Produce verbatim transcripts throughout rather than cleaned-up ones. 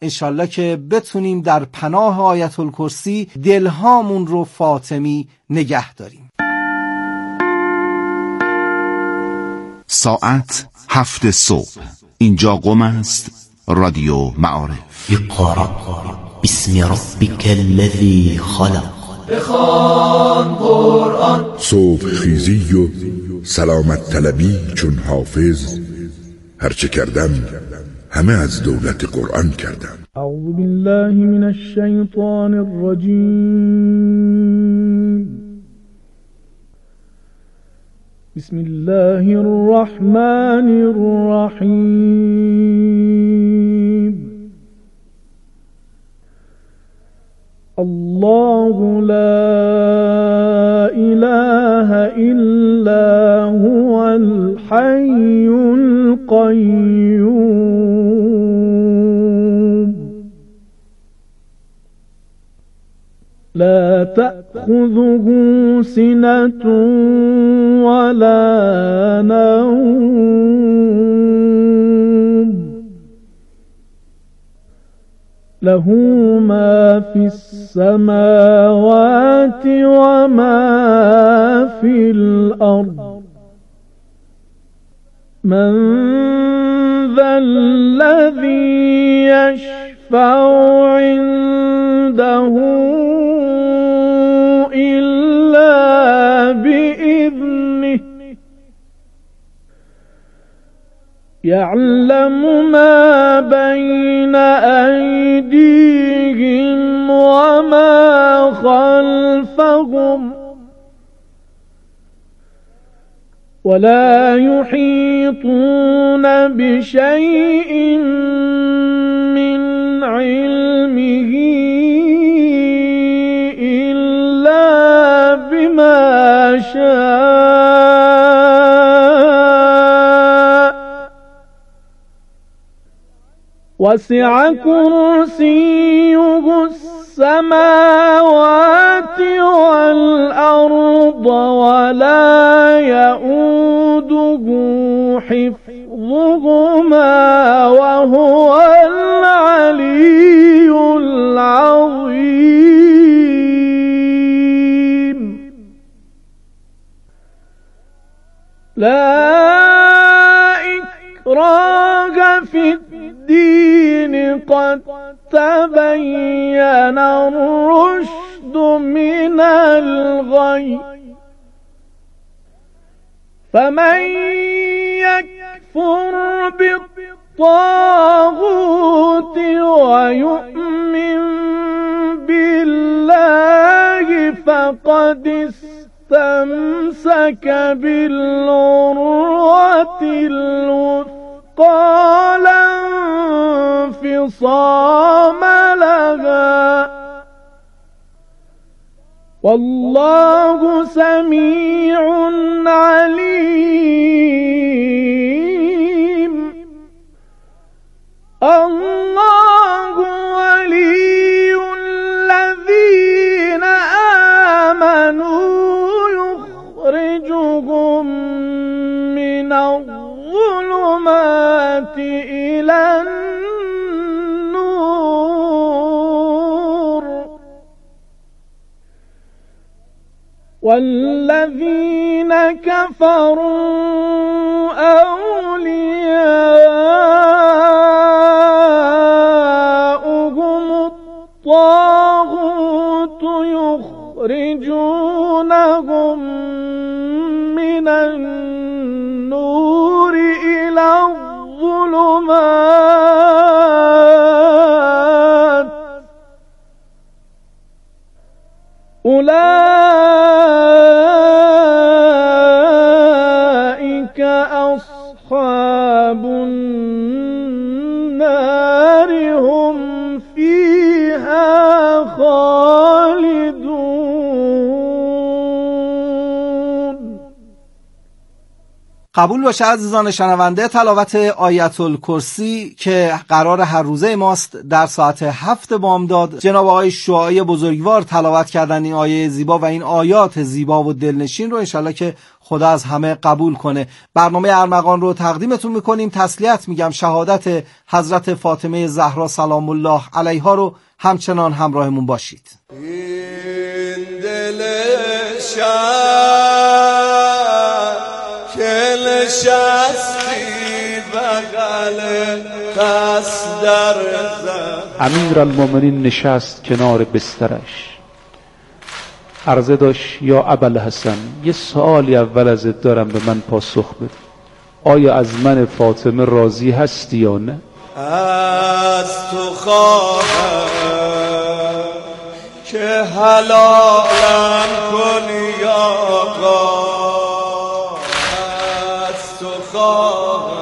انشالله که بتونیم در پناه آیت الکرسی دلهامون رو فاطمی نگه داریم. ساعت هفت صبح. اینجا قم است، رادیو معارف. اقرأ باسم ربک الذی خلق. بخوان قرآن. صبح خیزی و سلامت طلبی چون حافظ، هرچه کردم همه از دولت قرآن کردم. اعوذ بالله من الشیطان الرجیم. بسم الله الرحمن الرحیم. الله لا إله إلا هو الحي القيوم لا تأخذه سنة ولا نوم له ما في السماوات وما في الأرض من ذا الذي يشفع عنده إلا بإذنه يعلم ما بين أيديهم وما خلفهم ولا يحيطون بشيء من علمه إلا بما شاء وسع كرسيه السماوات والأرض ولا يؤوده حفظهما وهو العلي العظيم. لا إكراه في الدين قد تبين الرشد من الغي فمن يكفر بالطاغوت ويؤمن بالله فقد استمسك بالعروة الوثقى لا انفصام لها والله سميع عليم. الله ولي الذين آمنوا يخرجهم من الظلمات إلى النور والذين كفروا أولياؤهم الطاغوت يخرجونهم من النور إلى الظلمات أولئك أصحاب النار هم فيها خالدون. قبول باشه عزیزان شنونده، تلاوت آیت الکرسی که قرار هر روزه ماست در ساعت هفت بامداد جناب آقای شعاعی بزرگوار تلاوت کردن این آیه زیبا و این آیات زیبا و دلنشین رو انشالله که خدا از همه قبول کنه. برنامه ارمغان رو تقدیمتون میکنیم. تسلیت میگم، شهادت حضرت فاطمه زهرا سلام الله علیها رو همچنان همراهمون باشید. این دل شهر که نشستی بغل قصدر زد. امیرالمومنین نشست کنار بسترش، عرضه داشت یا ابوالحسن، یه سوالی اول ازت دارم، به من پاسخ بده. آیا از من فاطمه راضی هستی یا نه؟ از تو خواهم که حلالم کنی آقا، از تو خواهم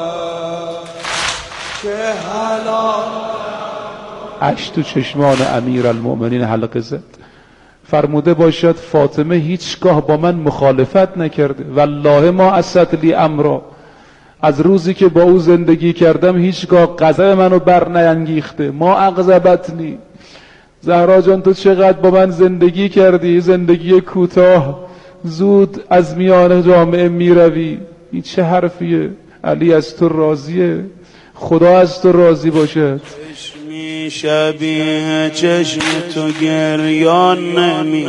که حلال. اشک تو چشمان امیرالمومنین حلقه زد. فرموده باشد فاطمه هیچگاه با من مخالفت نکرده. والله ما اسد لی امرا، از روزی که با او زندگی کردم هیچگاه غضب منو بر نینگیخته. ما اغضبتنی. زهرا جان تو چقدر با من زندگی کردی، زندگی کوتاه، زود از میان جامعه میروی. این چه حرفیه؟ علی از تو راضیه، خدا از تو راضی باشد. چشمی شبیه چشم تو گریان نمی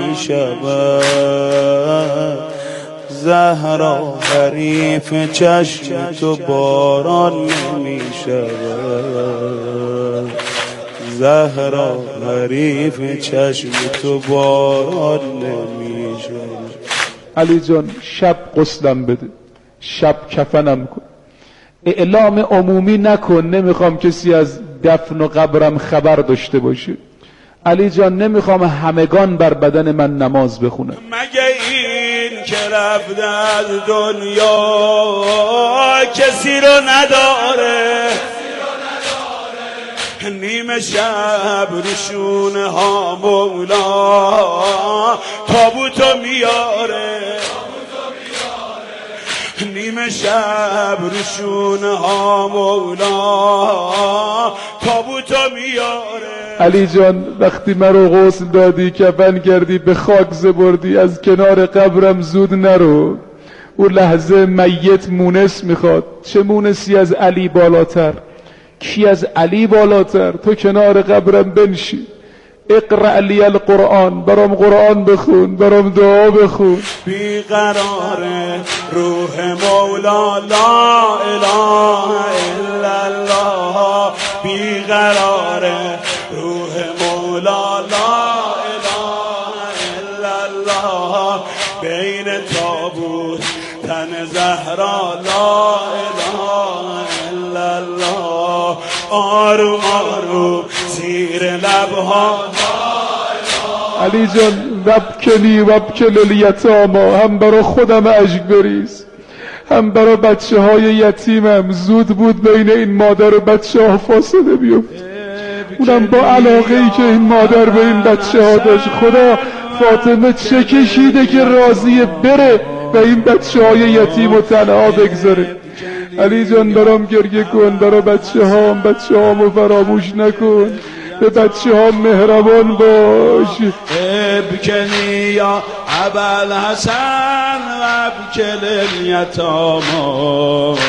شود، زهرا حریف چشم تو باران نمی شود، زهرا حریف چشم تو باران نمی شود. علی جان شب غسلم بده، شب کفنم کن، اعلام عمومی نکن، نمیخوام کسی از دفن و قبرم خبر داشته باشه. علی جان نمیخوام همگان بر بدن من نماز بخونن. مگه این که رفته از دنیا کسی رو نداره، نیمه شب روشونه ها مولا تابوتو میاره، نیمه شب روشونه ها مولا تابوتو میاره. علی جان وقتی مرا غسل دادی، کفن کردی، به خاک زبردی، از کنار قبرم زود نرو. او لحظه میت مونس میخواد. چه مونسی از علی بالاتر؟ کی از علی بالاتر؟ تو کنار قبرم بنشی، اقرأ لی القرآن، برام قرآن بخون، برام دعا بخون. بیقرار روح مولا لا اله الا الله، بیقرار روح مولا لا اله الا الله، بین تابوت تن زهرا لا اله الا الله، آروم آروم زیر لبها. علی جان وبکلی وبکل الیتاما، هم برا خودم اشک بریز، هم برا بچه های یتیمم. زود بود بین این مادر و بچه ها فاصله بیفت، اونم با علاقه ای که این مادر به این بچه ها داشت. خدا فاطمه چه کشیده که راضیه بره و این بچه های یتیم و تنها بگذاره. علی جان برام گریه کن، برا بچه هام، بچه هامو فراموش نکن، به بچه ها مهربان باش. ابکنی یا ابوالحسن وابکل الیتاما،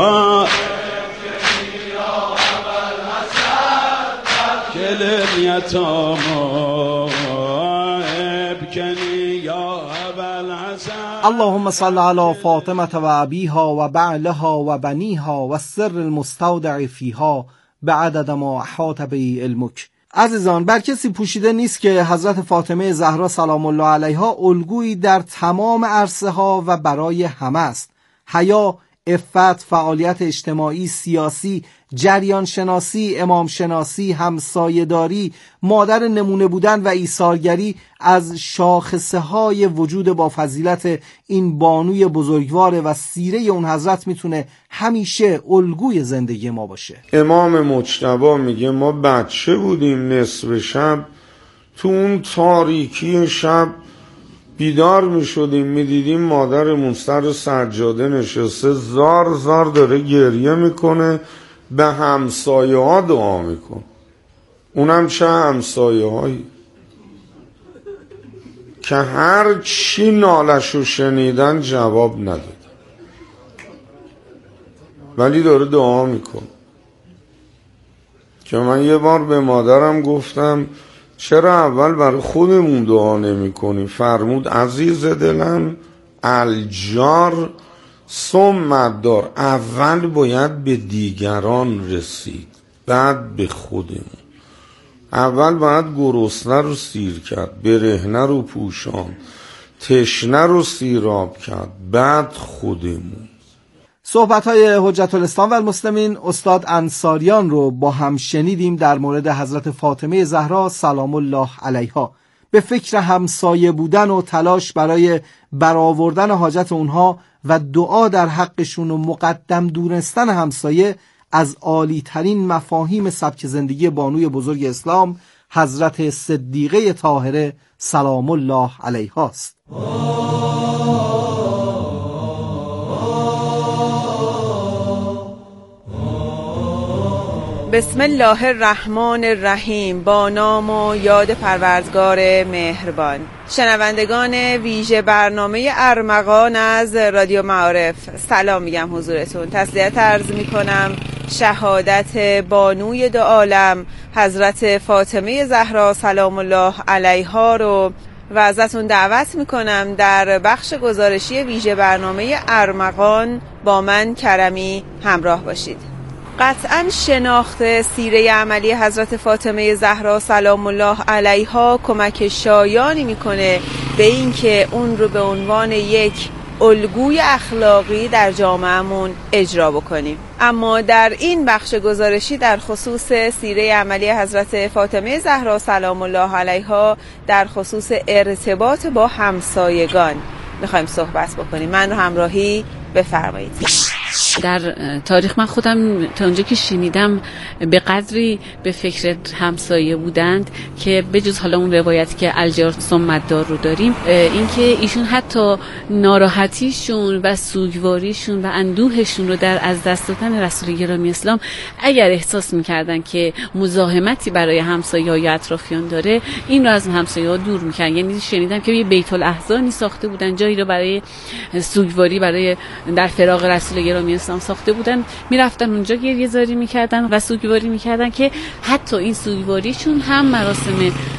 وابکل الیتاما، ابکنی یا ابوالحسن. اللهم صل علی فاطمه و ابیها و بعلها و بنیها و السر المستودع فیها بعدد ما احاط به علمک. عزیزان، بر کسی پوشیده نیست که حضرت فاطمه زهرا سلام الله علیها الگویی در تمام عرصه ها و برای همه است. حیا، عفت، فعالیت اجتماعی، سیاسی، جریان شناسی، امام شناسی، همسایه‌داری، مادر نمونه بودن و ایثارگری از شاخصه های وجود با فضیلت این بانوی بزرگوار و سیره اون حضرت میتونه همیشه الگوی زندگی ما باشه. امام مجتبی میگه ما بچه بودیم، نصف شب تو اون تاریکی شب بیدار می شدیم، می دیدیم مادرمون سر سجاده نشسته زار زار داره گریه میکنه، به همسایه ها دعا میکن. اونم چه همسایه هایی که هر چی نالشو شنیدن جواب ندادن، ولی داره دعا میکن. که من یه بار به مادرم گفتم چرا اول برای خودمون دعا نمی کنی؟ فرمود عزیز دلم الجار ثم دار، اول باید به دیگران رسید بعد به خودمون. اول باید گرسنه رو سیر کرد، برهنه رو پوشان، تشنه رو سیراب کرد، بعد خودمون. صحبت‌های حجت الاسلام و المسلمین استاد انصاریان رو با هم شنیدیم در مورد حضرت فاطمه زهرا سلام الله علیها. به فکر همسایه بودن و تلاش برای برآوردن حاجت اونها و دعا در حقشون و مقدم دونستن همسایه از عالی ترین مفاهیم سبک زندگی بانوی بزرگ اسلام حضرت صدیقه طاهره سلام الله علیها است. بسم الله الرحمن الرحیم. با نام و یاد پروردگار مهربان. شنوندگان ویژه برنامه ارمغان از رادیو معارف سلام میگم حضورتون. تسلیت عرض میکنم شهادت بانوی دو عالم حضرت فاطمه زهرا سلام الله علیها رو و ازتون دعوت میکنم در بخش گزارشی ویژه برنامه ارمغان با من کرمی همراه باشید. قطعاً شناخت سیره عملی حضرت فاطمه زهرا سلام الله علیها کمک شایانی میکنه به این که اون رو به عنوان یک الگوی اخلاقی در جامعهمون اجرا بکنیم. اما در این بخش گزارشی در خصوص سیره عملی حضرت فاطمه زهرا سلام الله علیها در خصوص ارتباط با همسایگان میخوایم صحبت بکنیم. من رو همراهی بفرمایید. در تاریخ من خودم تا اونجا که شنیدم به قدری به فکر همسایه بودند که بجز حالا اون روایتی که الجار ثم دار رو داریم، اینکه ایشون حتی ناراحتیشون و سوگواریشون و اندوهشون رو در از دست دادن رسول گرامی اسلام اگر احساس میکردن که مزاحمتی برای همسایه‌ها یا اطرافیان داره، این رو از همسایه‌ها دور میکردن. یعنی شنیدم که یه بیت الاحزانی ساخته بودن، جایی رو برای سوگواری برای در فراق رسول گرامی اسلام ساخته بودن، میرفتن اونجا گریه زاری میکردن و سوگواری میکردن که حتی این سوگواریشون هم مراسم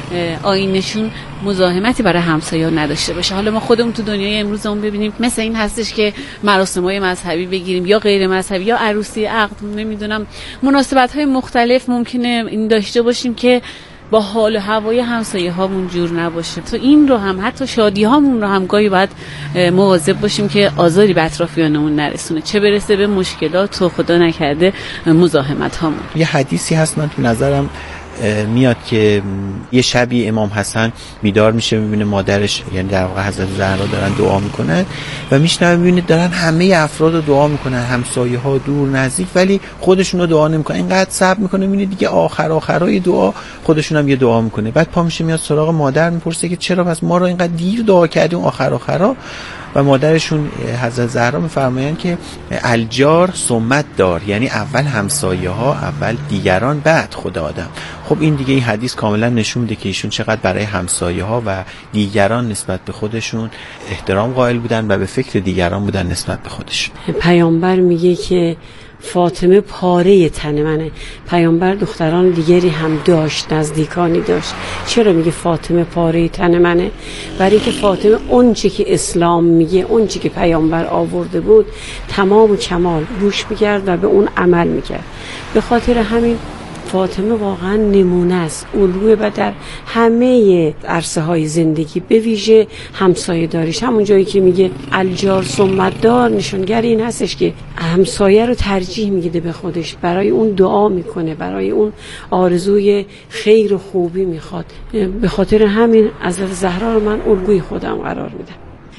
آیینشون مزاحمتی برای همسایه‌ها نداشته باشه. حالا ما خودمون تو دنیای امروزمون ببینیم مثل این هستش که مراسم‌های مذهبی بگیریم یا غیر مذهبی یا عروسی، عقد، نمیدونم مناسبت‌های مختلف ممکنه این داشته باشیم که با حال و هوای همسایه هامون جور نباشه. تو این رو هم حتی شادی هامون رو هم گاهی باید مواظب باشیم که آزاری به اطرافیانمون نرسونه، چه برسه به مشکلات و خدا نکرده مزاحمت هامون. یه حدیثی هست من تو نظرم میاد که یه شبی امام حسن بیدار میشه، میبینه مادرش یعنی در واقع حضرت زهرا دارن دعا میکنن و میشنوه میبینه دارن همه افراد رو دعا میکنن، همسایه ها دور نزدیک، ولی خودشون رو دعا نمیکنن. اینقدر صبر میکنه میبینه دیگه آخر آخرای دعا خودشون هم یه دعا میکنه. بعد پا میشه میاد سراغ مادر، میپرسه که چرا پس ما رو اینقدر دیر دعا کردیم آخر آخرا؟ و مادرشون حضرت زهرا میفرماین که الجار ثم دار، یعنی اول همسایه ها، اول دیگران، بعد خود آدم. خب این دیگه این حدیث کاملا نشون میده که ایشون چقدر برای همسایه ها و دیگران نسبت به خودشون احترام قائل بودن و به فکر دیگران بودن نسبت به خودشون. پیامبر میگه که فاطمه پاره تن منه. پیامبر دختران دیگری هم داشت، نزدیکانی داشت. چرا میگه فاطمه پاره تن منه؟ برای اینکه فاطمه اون چی که اسلام میگه، اون چی که پیامبر آورده بود تمام و کمال روش میکرد و به اون عمل میکرد. به خاطر همین فاطمه واقعا نمونه است، الگوی و در همه عرصه های زندگی، به ویژه همسایه داریش. همون جایی که میگه الجار ثم دار، نشانگر این هستش که همسایه رو ترجیح میده به خودش، برای اون دعا میکنه، برای اون آرزوی خیر و خوبی میخواد. به خاطر همین حضرت زهرا رو من الگوی خودم قرار میدم.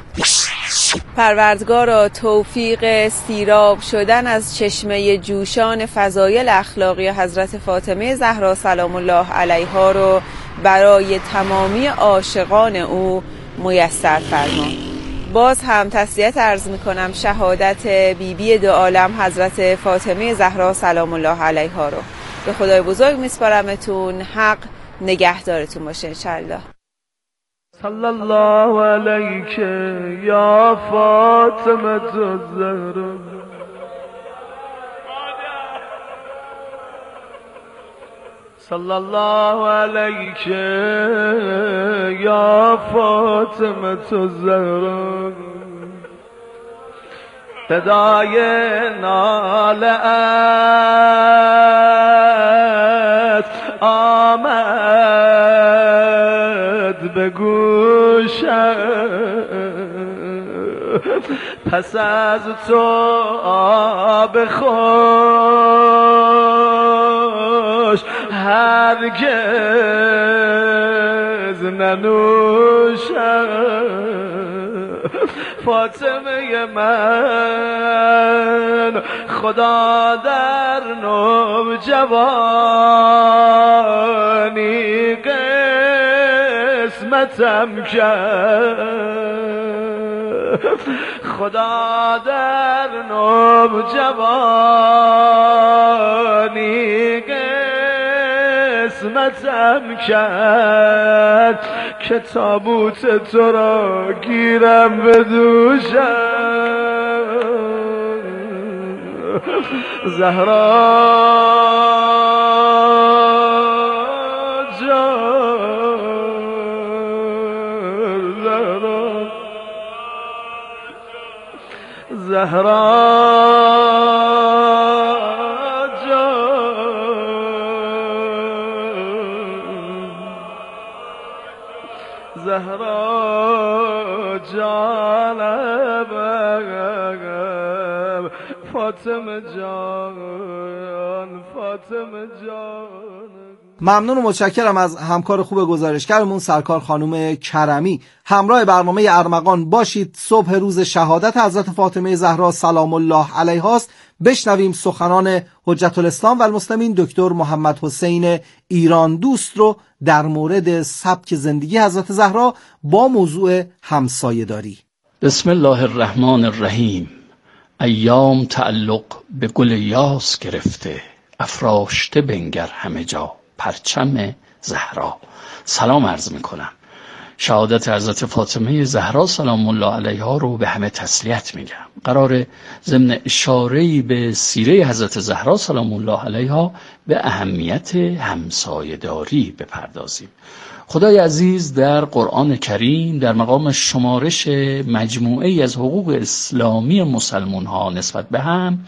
پروردگارا توفیق سیراب شدن از چشمه جوشان فضایل اخلاقی حضرت فاطمه زهرا سلام الله علیها رو برای تمامی عاشقان او میسر فرما. باز هم تسلیت عرض میکنم شهادت بیبی بی دو عالم حضرت فاطمه زهرا سلام الله علیها رو. به خدای بزرگ میسپارمتون. حق نگهدارتون باشه انشالله. صلی الله علیک یا فاطمه الزهرا صلی الله علیک یا فاطمه الزهرا صدای ناله ات آمد به گوشم، پس از تو آب خوش هرگز ننوشم. فاطمه من خدا در نوجوانی قسمتم کرد، خدا در نوجوانی قسمتم کرد که تابوت تو را گیرم به دوشم. زهرا جان، زهرا زهرا جان، زهرا جانم، فاطمه جان، فاطمه جان. ممنون و متشکرم از همکار خوب گزارشگرمون سرکار خانم کرمی. همراه برنامه ارمغان باشید. صبح روز شهادت حضرت فاطمه زهرا سلام الله علیها است. بشنویم سخنان حجت الاسلام و المسلمین دکتر محمد حسین ایران دوست رو در مورد سبک زندگی حضرت زهرا با موضوع همسایه‌داری. بسم الله الرحمن الرحیم. ایام تعلق به گل یاس گرفته، افراشته بنگر همه جا پرچم زهرا. سلام عرض میکنم. شهادت حضرت فاطمه زهرا سلام الله علیها رو به همه تسلیت میگم. قرار ضمن اشاره‌ای به سیره حضرت زهرا سلام الله علیها به اهمیت همسایه‌داری بپردازیم. خدای عزیز در قرآن کریم در مقام شمارش مجموعه‌ای از حقوق اسلامی مسلمان ها نسبت به هم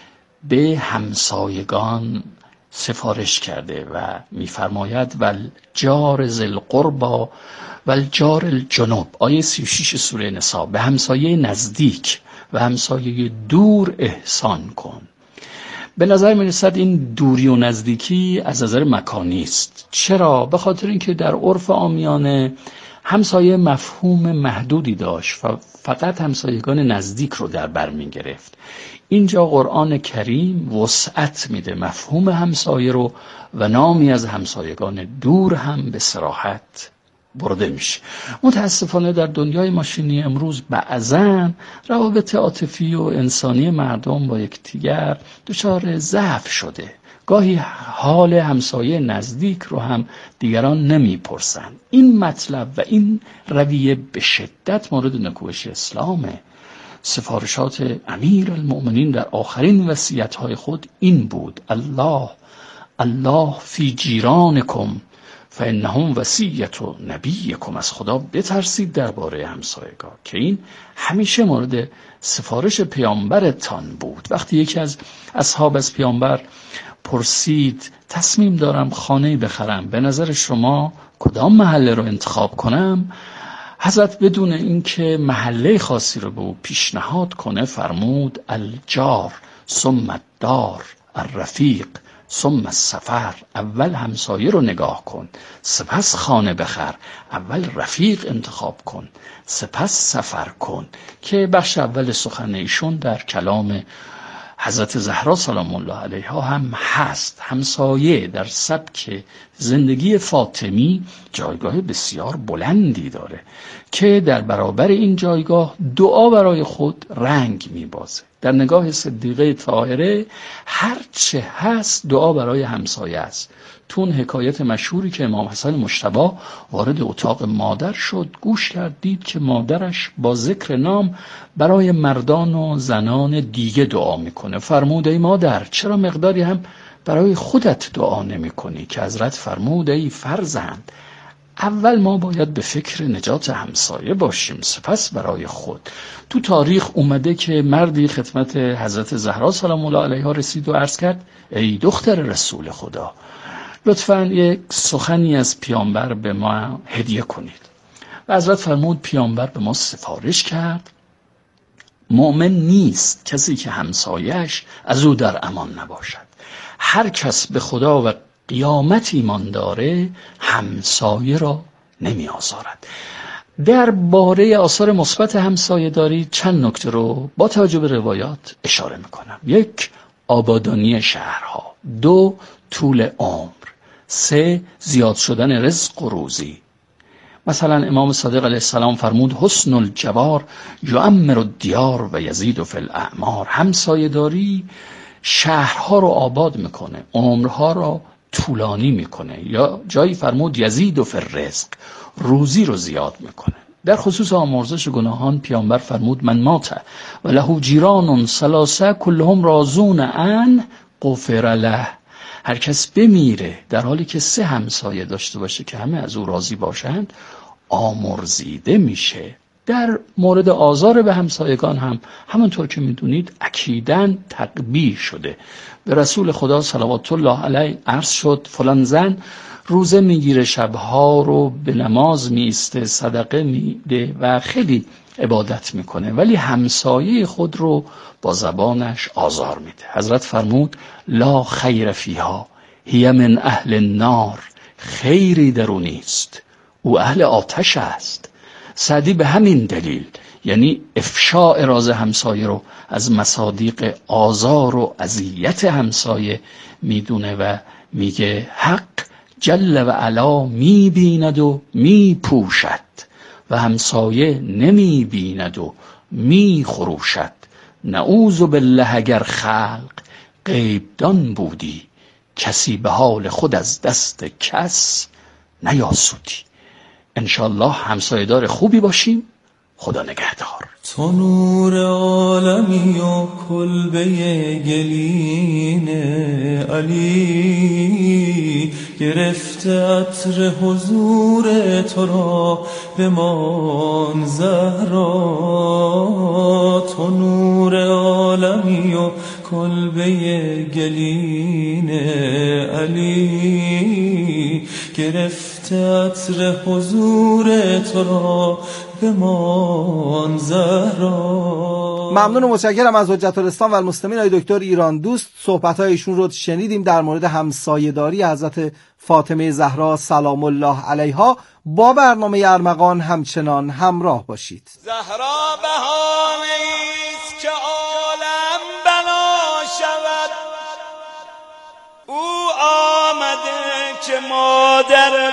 به همسایگان سفارش کرده و می‌فرماید والجار ذی القربی والجار الجنوب. آیه سی و شش سوره نساء. به همسایه نزدیک و همسایه دور احسان کن. به نظر می رسد این دوری و نزدیکی از نظر مکانی است. چرا؟ به خاطر اینکه در عرف عامیانه همسایه مفهوم محدودی داشت و فقط همسایگان نزدیک رو در بر می گرفت. اینجا قرآن کریم وسعت میده مفهوم همسایه رو و نامی از همسایگان دور هم به صراحت برده میشه. متاسفانه در دنیای ماشینی امروز بعضاً روابط عاطفی و انسانی مردم با یکدیگر دچار ضعف شده. گاهی حال همسایه نزدیک رو هم دیگران نمیپرسن. این مطلب و این رویه به شدت مورد نکوهش اسلامه. سفارشات امیر المؤمنین در آخرین وصیت‌های خود این بود: الله الله فی جیرانکم فانهم وصیت نبیکم. از خدا بترسید درباره همسایگان، که این همیشه مورد سفارش پیامبرتان بود. وقتی یکی از اصحاب از پیامبر پرسید تصمیم دارم خانه‌ای بخرم، به نظر شما کدام محله رو انتخاب کنم؟ حضرت بدون اینکه محله خاصی رو به او پیشنهاد کنه فرمود: الجار ثم الدار الرفیق ثم السفر. اول همسایه رو نگاه کن، سپس خانه بخر. اول رفیق انتخاب کن، سپس سفر کن. که بخش اول سخن ایشون در کلام حضرت زهرا سلام الله علیها هم هست. همسایه در سبک زندگی فاطمی جایگاه بسیار بلندی داره که در برابر این جایگاه دعا برای خود رنگ میبازه. در نگاه صدیقه طاهره هر چه هست دعا برای همسایه است. تو اون حکایت مشهوری که امام حسن مجتبی وارد اتاق مادر شد، گوش کرد دید که مادرش با ذکر نام برای مردان و زنان دیگه دعا میکنه. فرمود ای مادر چرا مقداری هم برای خودت دعا نمی کنی؟ که حضرت فرمود ای فرزند، اول ما باید به فکر نجات همسایه باشیم، سپس برای خود. تو تاریخ اومده که مردی خدمت حضرت زهرا سلام الله علیها رسید و عرض کرد ای دختر رسول خدا، لطفاً یک سخنی از پیامبر به ما هدیه کنید. و حضرت فرمود پیامبر به ما سفارش کرد مؤمن نیست کسی که همسایه‌اش از او در امان نباشد. هر کس به خدا و قیامت ایمان داره همسایه را نمی آزارد. در باره آثار مثبت همسایه داری چند نکته رو با توجه به روایات اشاره میکنم. یک، آبادانی شهرها. دو، طول عمر. سه، زیاد شدن رزق و روزی. مثلا امام صادق علیه السلام فرمود حسن الجوار یعمر الدیار و یزید فی الاعمار. همسایه داری شهرها رو آباد میکنه، عمرها رو طولانی میکنه. یا جایی فرمود یزید فی الرزق، روزی رو زیاد میکنه. در خصوص آمرزش گناهان پیامبر فرمود من مات و له جیران ثلاثه کلهم رازون ان غفر له. هر کس بمیره در حالی که سه همسایه داشته باشه که همه از او راضی باشند آمرزیده میشه. در مورد آزار به همسایگان هم همونطور که میدونید اکیداً تقبیح شده. به رسول خدا صلوات الله علیه عرض شد فلان زن روزه میگیره، شبها رو به نماز میسته، صدقه میده و خیلی عبادت میکنه، ولی همسایه خود رو با زبانش آزار میده. حضرت فرمود لا خیر فیها هی من اهل النار، خیری در او نیست، او اهل آتش است. سعدی به همین دلیل یعنی افشاء راز همسایه رو از مصادیق آزار و اذیت همسایه میدونه و میگه حق جل و علا میبیند و میپوشد و همسایه نمیبیند و میخروشد. نعوذ بالله اگر خلق غیبدان بودی، کسی به حال خود از دست کس نیاسودی. انشالله همسایه‌دار خوبی باشیم. خدا نگهدار. تو نور عالمی و کلبه گلین علی، گرفته عطر حضور تو را بمان زهرا. تو نور عالمی و کلبه گلین علی، گرفته عطر حضور تو را بمان زهرا. ممنون و متشکرم از حجت الاسلام و المسلمین آقای دکتر ایران دوست. صحبت‌های ایشون رو شنیدیم در مورد همسایه‌داری حضرت فاطمه زهرا سلام الله علیها. با برنامه ارمغان همچنان همراه باشید. زهرا بهانه‌ایست که عالم بنا شود، او آمده که مادر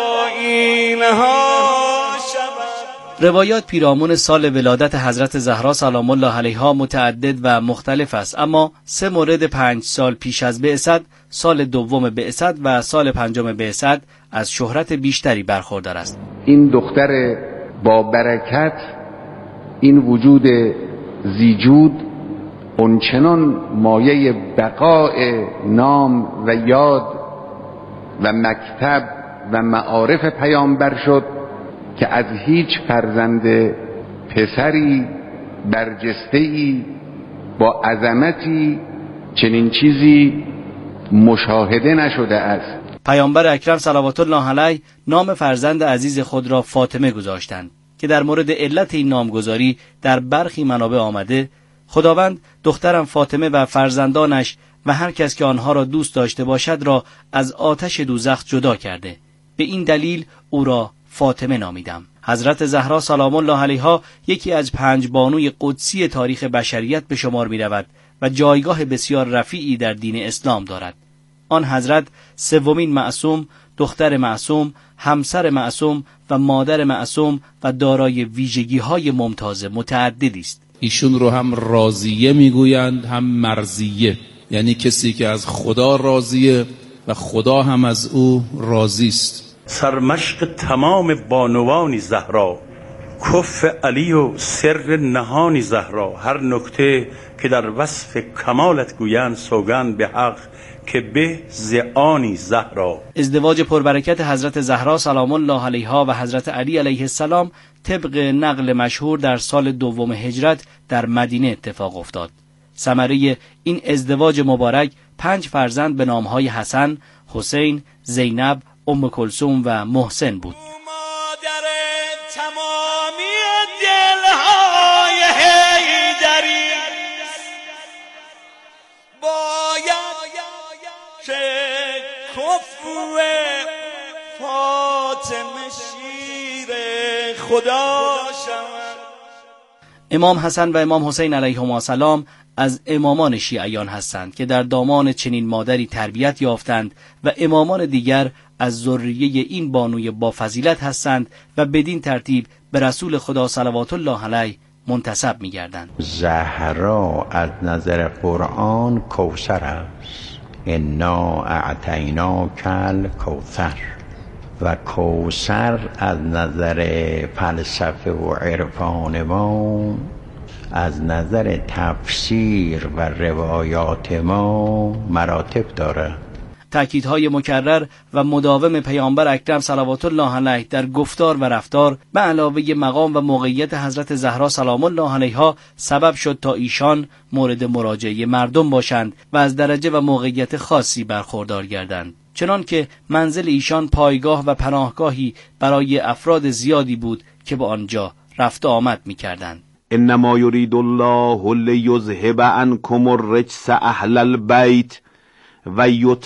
آیین‌ها شود. روایات پیرامون سال ولادت حضرت زهرا سلام الله علیها متعدد و مختلف است، اما سه مورد پنج سال پیش از بعثت، سال دوم بعثت و سال پنجم بعثت از شهرت بیشتری برخوردار است. این دختر با برکت، این وجود زیجود اونچنان مایه بقای نام و یاد و مکتب و معارف پیامبر شد که از هیچ فرزند پسری برجسته‌ای با عظمتی چنین چیزی مشاهده نشده است. پیامبر اکرم صلوات الله علیه نام فرزند عزیز خود را فاطمه گذاشتند که در مورد علت این نامگذاری در برخی منابع آمده خداوند دخترم فاطمه و فرزندانش و هر کس که آنها را دوست داشته باشد را از آتش دوزخ جدا کرده، به این دلیل او را فاطمه نامیدم. حضرت زهرا سلام الله علیها یکی از پنج بانوی قدسی تاریخ بشریت به شمار می رود و جایگاه بسیار رفیعی در دین اسلام دارد. آن حضرت سومین معصوم، دختر معصوم، همسر معصوم و مادر معصوم و دارای ویژگی‌های ممتاز متعددی است. ایشون رو هم راضیه میگویند هم مرضیه، یعنی کسی که از خدا راضیه و و خدا هم از او راضی است. سرمشق تمام بانوانی زهرا، کف علی و سر نهانی زهرا. هر نکته که در وصف کمالت گویند سوگند به حق که به زعانی زهرا. ازدواج پربرکت حضرت زهرا سلام الله علیها و حضرت علی علیه السلام طبق نقل مشهور در سال دوم هجرت در مدینه اتفاق افتاد. ثمره این ازدواج مبارک پنج فرزند به نامهای حسن، حسین، زینب، ام کلثوم و محسن بود. مادر تمامی دلهای حیدری باید که کفو فاطمه شیر خدا شود. امام حسن و امام حسین علیهما السلام از امامان شیعیان هستند که در دامان چنین مادری تربیت یافتند و امامان دیگر از ذریه این بانوی با فضیلت هستند و بدین ترتیب به رسول خدا صلوات الله علیه منتسب می‌گردند. زهرا از نظر قرآن کوثر است، انا اعطیناک الکوثر، و کوثر از نظر فلسفه و عرفان ما، از نظر تفسیر و روایات ما مراتب داره. تأکیدهای مکرر و مداوم پیامبر اکرم صلوات الله علیه در گفتار و رفتار به علاوه مقام و موقعیت حضرت زهرا سلام الله علیها سبب شد تا ایشان مورد مراجعه مردم باشند و از درجه و موقعیت خاصی برخوردار گردند، چنان که منزل ایشان پایگاه و پناهگاهی برای افراد زیادی بود که به آنجا رفت و آمد می‌کردند. انما یرید الله لیذهب عنکم الرجس اهل البیت و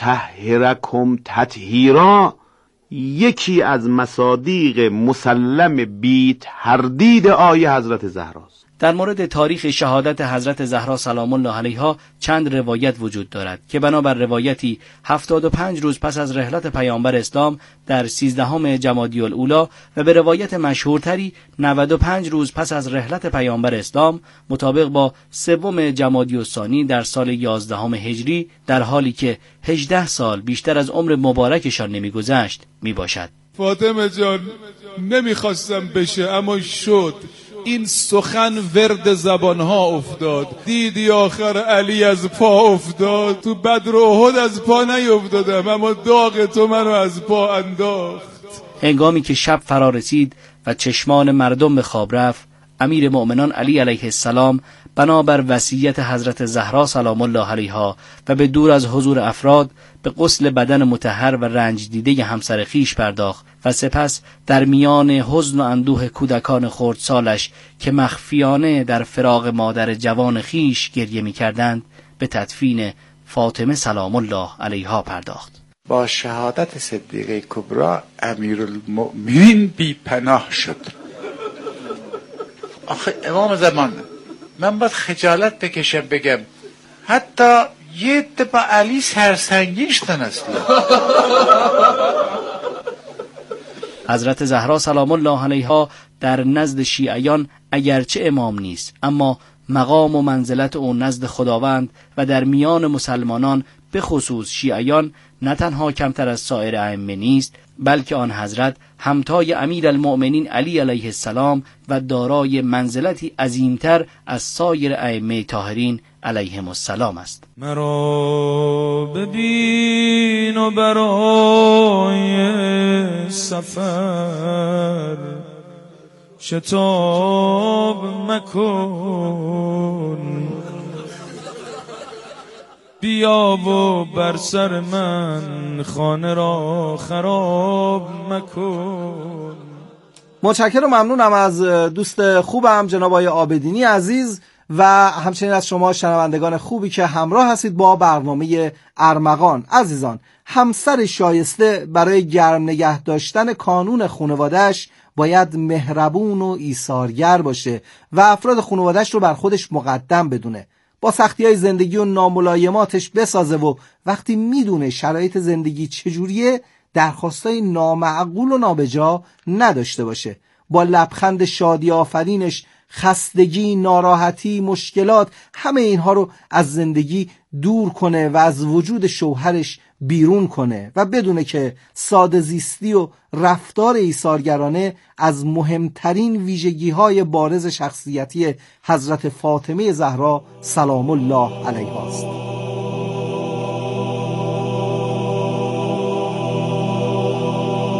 یطهرکم تطهیرا یکی از مصادیق مسلم بی تردید آیه حضرت زهراست. در مورد تاریخ شهادت حضرت زهرا سلام الله علیها چند روایت وجود دارد که بنابر روایتی هفتاد و پنج روز پس از رحلت پیامبر اسلام در سیزدهم جمادی الاولی و به روایت مشهورتری نود و پنج روز پس از رحلت پیامبر اسلام مطابق با سوم جمادی الثانی در سال یازدهم هجری، در حالی که هجده سال بیشتر از عمر مبارکشان نمیگذشت میباشد. فاطمه جان نمیخواستم بشه اما شد. این سخن ورد زبانها افتاد. دیدی آخر علی از پا افتاد، تو بدر و احد از پا نیفتادم اما داغ تو منو از پا انداخت. هنگامی که شب فرا رسید و چشمان مردم به خواب رفت، امیر مؤمنان علی علیه السلام بنابر وصیت حضرت زهرا سلام الله علیها و به دور از حضور افراد به غسل بدن مطهر و رنج دیده همسر خیش پرداخت و سپس در میان حزن و اندوه کودکان خردسالش که مخفیانه در فراق مادر جوان خیش گریه می‌کردند به تدفین فاطمه سلام الله علیها پرداخت. با شهادت صدیقه کبرا امیرالمؤمنین بی پناه شد. آخه امام زمان من باید خجالت بکشم بگم حتی یه عده با علی سرسنگیشتن اصلا. حضرت زهرا سلام الله علیها در نزد شیعیان اگرچه امام نیست، اما مقام و منزلت او نزد خداوند و در میان مسلمانان به خصوص شیعیان نه تنها کمتر از سایر ائمه نیست، بلکه آن حضرت همتای امیرالمؤمنین علی علیه السلام و دارای منزلتی عظیمتر از سایر ائمه طاهرین علیهم السلام است. مرا ببین و برای سفر شتاب مکن، بیا و بر سر من خانه را خراب مکن. متشکرم و ممنونم از دوست خوبم جناب آقای عابدینی عزیز و همچنین از شما شنوندگان خوبی که همراه هستید با برنامه ارمغان. عزیزان، همسر شایسته برای گرم نگه داشتن کانون خانواده‌اش باید مهربون و ایثارگر باشه و افراد خانواده‌اش رو بر خودش مقدم بدونه، با سختی‌های زندگی و ناملایماتش بسازه و وقتی میدونه شرایط زندگی چجوریه درخواستای نامعقول و نابجا نداشته باشه، با لبخند شادی آفرینش خستگی، ناراحتی، مشکلات، همه اینها رو از زندگی دور کنه و از وجود شوهرش بیرون کنه و بدونه که ساده زیستی و رفتار ایثارگرانه از مهمترین ویژگی‌های بارز شخصیتی حضرت فاطمه زهرا سلام الله علیها است.